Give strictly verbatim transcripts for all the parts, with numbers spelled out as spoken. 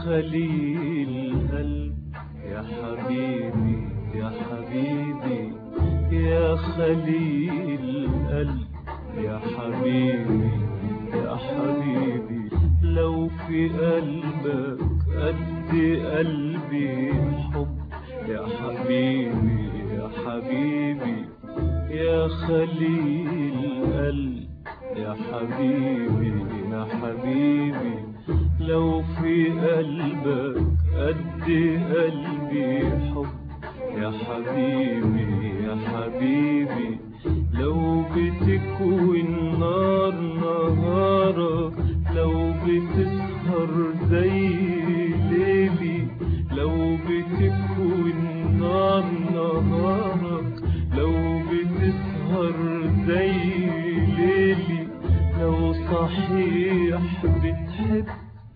خليل قلب يا حبيبي يا حبيبي يا خليل قلب يا حبيبي يا حبيبي لو في قلبك قد قلبي حب يا حبيبي يا حبيبي يا خليل قلب يا حبيبي يا حبيبي لو في قلبك قد قلبي حب يا حبيبي يا حبيبي لو بتكوي النار نهارك لو بتسهر زي ليلي لو بتكوي النار نهارك لو بتسهر زي ليلي لو صحيح بتحب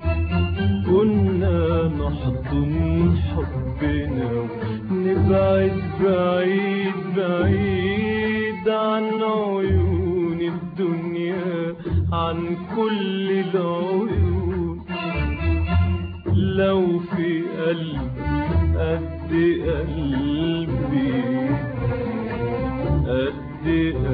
كنا نحضن حبنا ونبعد بعيد بعيد عن عيون الدنيا عن كل العيون لو في قلبي قد قلبي قد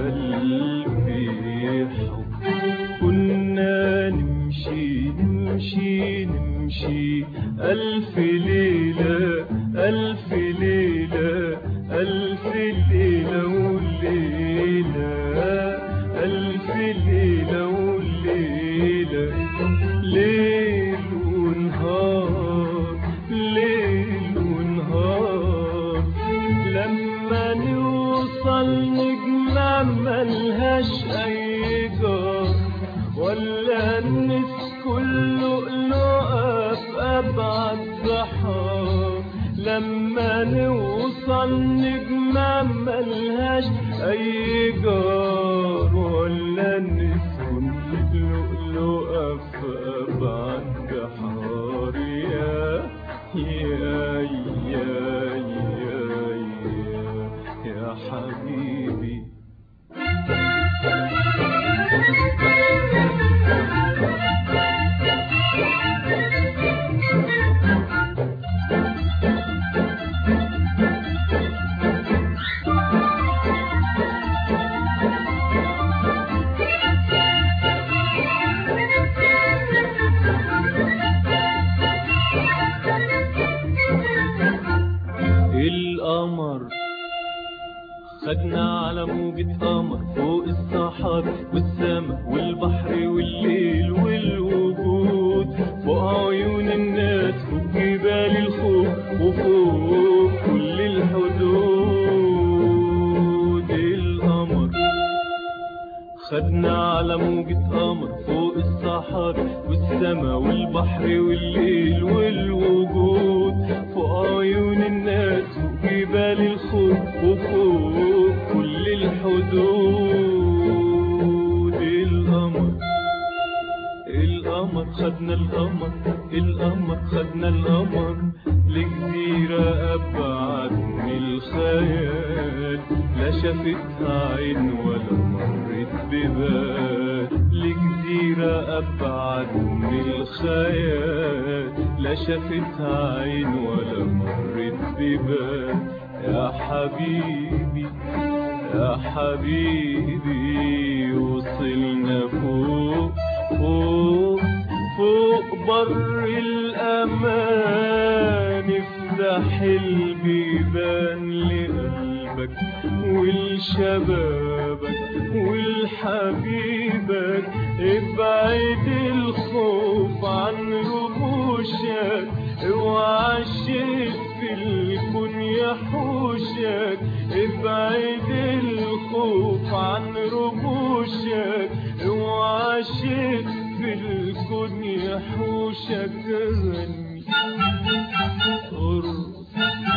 قلبي حب كنا نمشي نمشي نمشي ألف ليلة ألف ليلة ألف ليلة وليلة ألف ليلة وليلة ليل ونهار ليل ونهار لما نوصل نجمة ملهاش أي جار ولا نسكن لؤلؤة في أبعد بحار لما نوصل نجمة ملهاش أي جار ولا نسكن لؤلؤة في أبعد بحار يا يا يا يا يا, يا حبيبي القمر خدنا على موجة قمر فوق الصحار والسما والبحر والليل والوجود فوق عيون الناس فوق جبال الخوف وفوق كل الحدود القمر خدنا على موجة قمر فوق الصحار والسما والبحر والليل والوجود فوق عيون الناس فوق جبال الخوف وفوق كل الحدود القمر القمر خدنا القمر القمر خدنا القمر لجزيرة أبعد من الخيال لا شافتها عين ولا مرت ببال لجزيرة أبعد من الخيال لا شافتها عين ولا مرت ببال يا حبيبي يا حبيبي وصلنا فوق فوق فوق بر الأمان افتح البيبان لقلبك ولشبابك ولحبيبك ابعد الخوف عن رموشك اوعى الشيء في الكون يحوشك ابعد الخوف عن رموشك اوعى الشيء في الكون يحوشك غني ارقص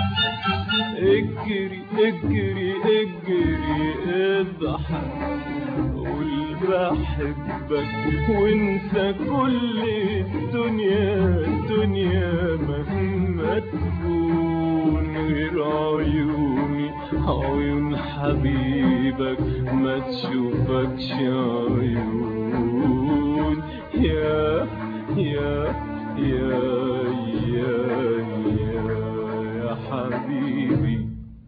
اجري اجري اجري اضحك قول بحبك وانسى كل الدنيا الدنيا مهما تكون غير عيوني عيون حبيبك ما تشوفكش عيون يا يا يا يا يا يا حبيبي.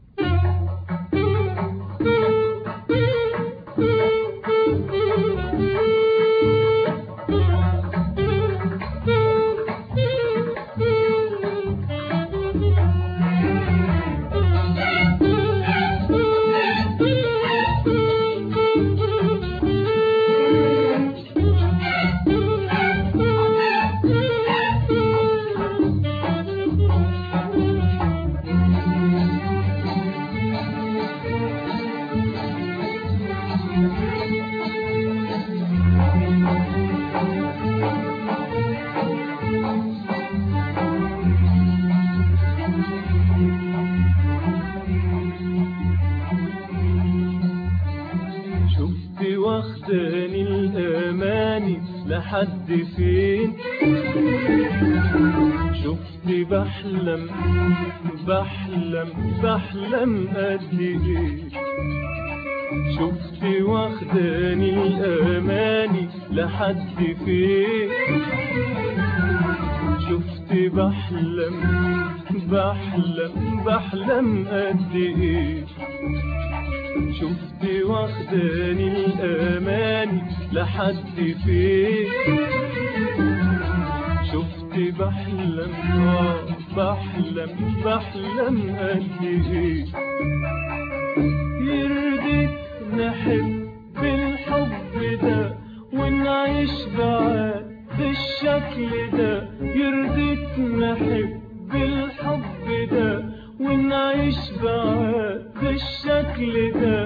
واخداني الأماني لحد فين، شفتي بحلم بحلم بحلم قد ايه، شفتي واخداني الأماني لحد فين، شفتي بحلم بحلم بحلم قد ايه، شفتي واخداني الأماني لحد فين، شفتي بحلم بحلم بحلم قد ايه، يرضيك نحب بالحب ده ونعيش بعاد بالشكل ده، يرضيك نحب بالحب ده ونعيش بعاد بالشكل ده،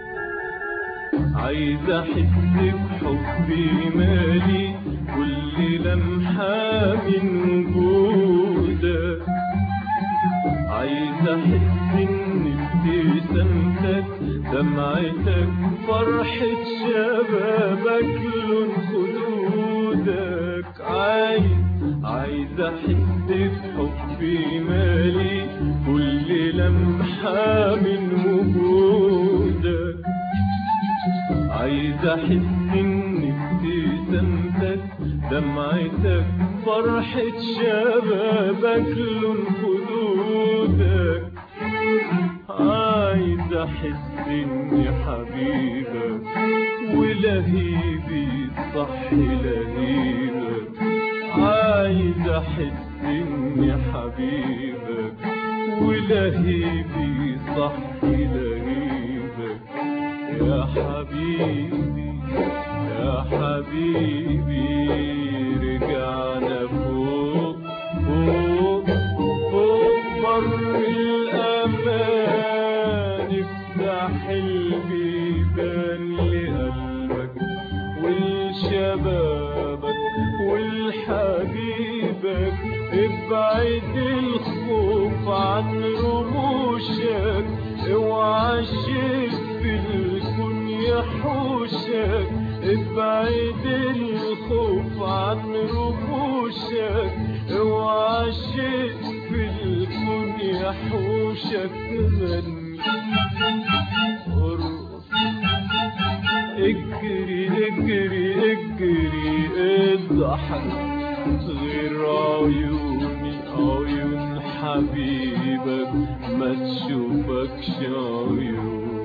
عايز احس بحبي مالي كل لمحة من وجودك، عايز احس ان ابتسامتك دمعتك فرحة شبابك لون خدودك، عايز عايز احس بحبي مالي كل لمحة من وجودك، عايز احس ان ابتسامتك دمعتك فرحة شبابك لون خدودك، عايز احس اني حبيبك ولهيبي صح لهيبك، عايز احس اني حبيبك ولهيبي صح لهيبك، يا حبيبي يا حبيبي رجعنا فوق فوق فوق بر الأمان، افتح البيبان لقلبك ولشبابك ولحبيبك، ابعد الخوف عن رموشك، اوعى الشيء في الكون يحوشك، ابعد الخوف عن رموشك، اوعى الشيء في الكون يحوشك، غني ارقص اجري اجري اجري اضحك، غير عيوني عيون حبيبك ما تشوفكش عيون.